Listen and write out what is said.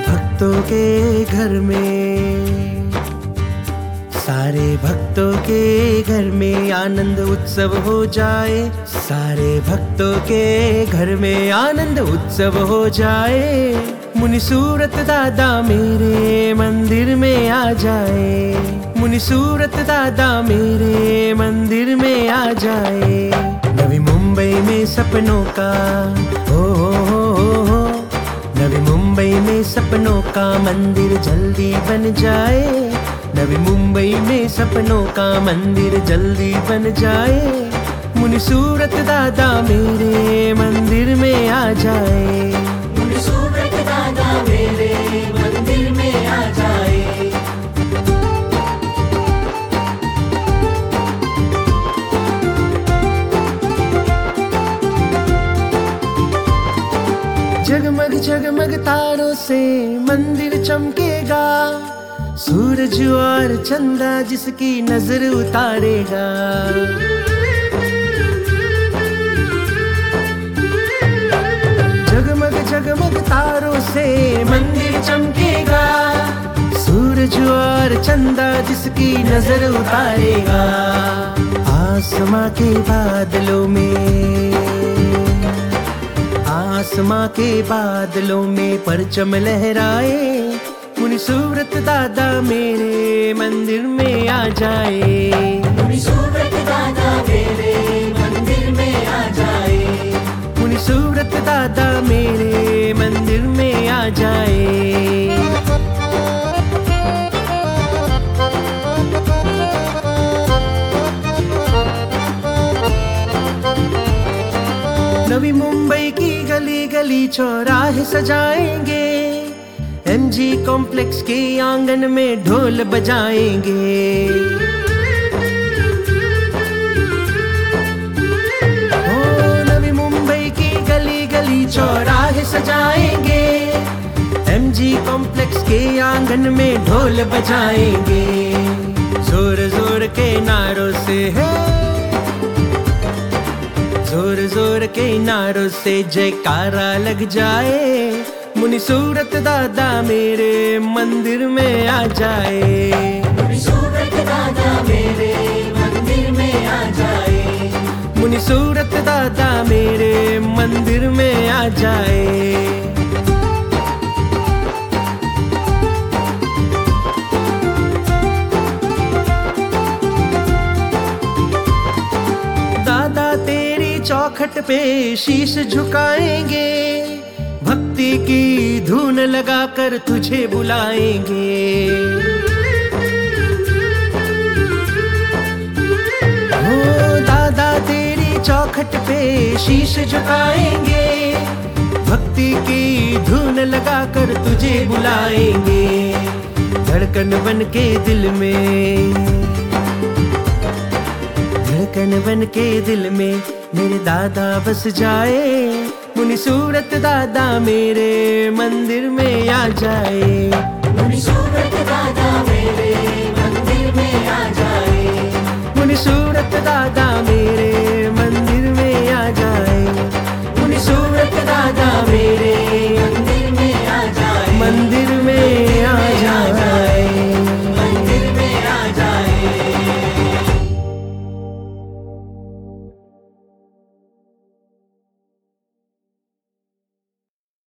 भक्तों के घर में, सारे भक्तों के घर में आनंद उत्सव हो जाए। सारे भक्तों के घर में आनंद उत्सव हो जाए। मुनि सूरत दादा मेरे मंदिर में आ जाए। मुनि सूरत दादा मेरे मंदिर में आ जाए। नवी मुंबई में सपनों का हो, नवी मुंबई में सपनों का मंदिर जल्दी बन जाए। नवी मुंबई में सपनों का मंदिर जल्दी बन जाए। मुनि सूरत दादा मेरे मंदिर में आ जाए। मुनि सूरत दादा मेरे मंदिर में आ जाए। जगमग जगमग तारों से मंदिर चमकेगा। सूरज और चंदा जिसकी नजर उतारेगा। जगमग जगमग तारों से मंदिर चमकेगा। सूरज और चंदा जिसकी नजर उतारेगा। आसमां के बादलों में, आसमां के बादलों में परचम लहराए। मुनि सूरत दादा मेरे मंदिर में आ जाए। मुनि सूरत दादा मेरे मंदिर में आ जाए। मुनि सूरत दादा मेरे मंदिर में आ जाए। नवी मुंबई की गली गली चौराहे सजाएंगे। एमजी कॉम्प्लेक्स के आंगन में ढोल बजाएंगे। ओ नवी मुंबई की गली गली चौराहे सजाएंगे। एमजी कॉम्प्लेक्स के आंगन में ढोल बजाएंगे। जोर जोर के नारों से है, जोर जोर के नारों से जयकारा लग जाए। मुनि सूरत दादा मेरे मंदिर में आ जाए। मुनि सूरत दादा मेरे मंदिर में आ जाए। मुनि सूरत दादा मेरे मंदिर में आ जाए। दादा तेरी चौखट पे शीश झुकाएंगे। भक्ति की धुन लगाकर तुझे बुलाएंगे। ओ दादा तेरी चौखट पे शीश झुकाएंगे। भक्ति की धुन लगाकर तुझे बुलाएंगे। धड़कन बन के दिल में, धड़कन बन के दिल में मेरे दादा बस जाए। मुनि सूरत दादा मेरे मंदिर में आ जाए। मुनि सूरत दादा मेरे मंदिर में आ जाए। मुनि सूरत दादा मेरे